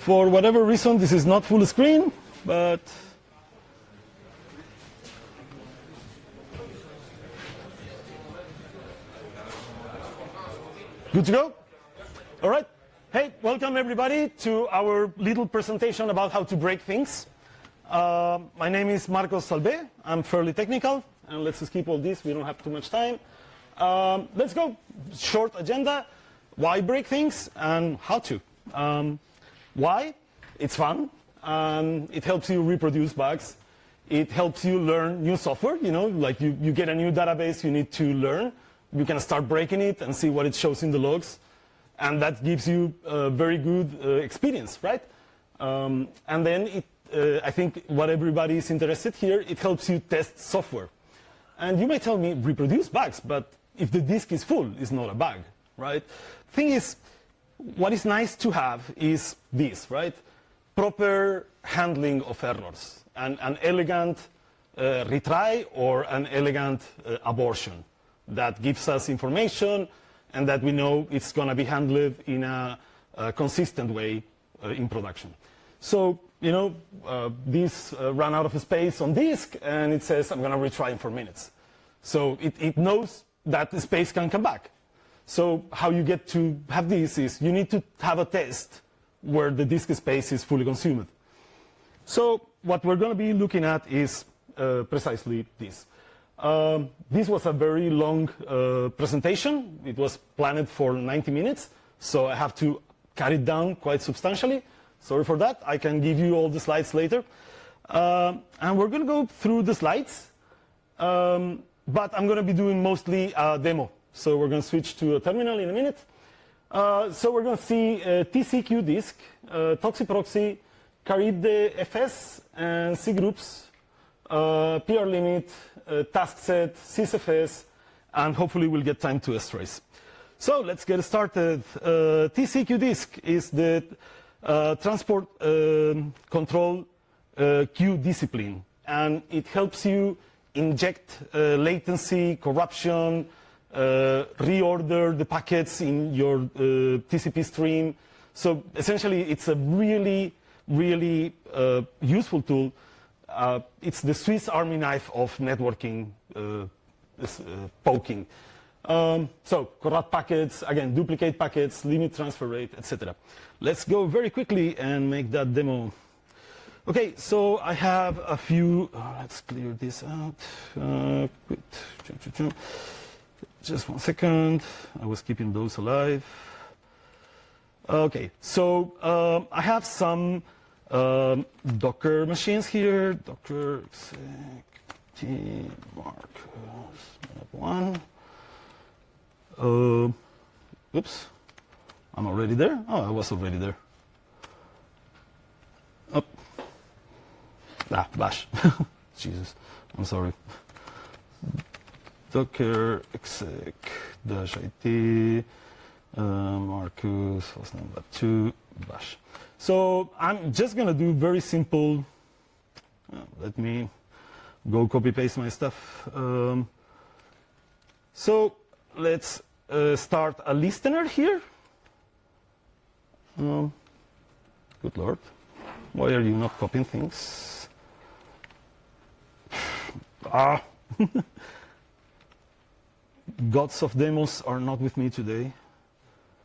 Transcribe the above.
For whatever reason, this is not full screen, but good to go? All right. Hey, welcome everybody to our little presentation about how to break things. My name is Marcos Salve. I'm fairly technical, and let's skip all this. We don't have too much time. Let's go. Short agenda. Why break things and how to. Why? It's fun. It helps you reproduce bugs. It helps you learn new software. You know, like you get a new database you need to learn. You can start breaking it and see what it shows in the logs. And that gives you a very good experience, right? And then I think what everybody is interested here, it helps you test software. And you might tell me, reproduce bugs, but if the disk is full, it's not a bug, right? Thing is, what is nice to have is this, right? Proper handling of errors, and an elegant retry or an elegant abortion that gives us information and that we know it's going to be handled in a consistent way in production. So, you know, this ran out of space on disk, and it says I'm going to retry in 4 minutes. So it knows that the space can come back. So how you get to have this is you need to have a test where the disk space is fully consumed. So what we're going to be looking at is precisely this. This was a very long presentation. It was planned for 90 minutes, so I have to cut it down quite substantially. Sorry for that. I can give you all the slides later. And we're going to go through the slides, but I'm going to be doing mostly a demo. So we're going to switch to a terminal in a minute. So we're going to see TCQ disk, ToxiProxy, Carib FS, and cgroups, PR limit, task set, sysfs, and hopefully we'll get time to strace. So let's get started. TCQ disk is the transport control queue discipline, and it helps you inject latency, corruption, reorder the packets in your TCP stream. So essentially, it's a really, really useful tool. It's the Swiss Army knife of networking poking. So corrupt packets, again, duplicate packets, limit transfer rate, etc. Let's go very quickly and make that demo. Okay, so I have a few. Let's clear this out. Just 1 second. I was keeping those alive. Okay, so I have some Docker machines here. Docker exec t Marcos one. Oops, I'm already there. Oh, I was already there. Oh, bash. Jesus, I'm sorry. Docker exec dash it Marcus host number 2 bash. So I'm just gonna do very simple. Let me go copy paste my stuff. So let's start a listener here. Good Lord, why are you not copying things? Gods of demos are not with me today.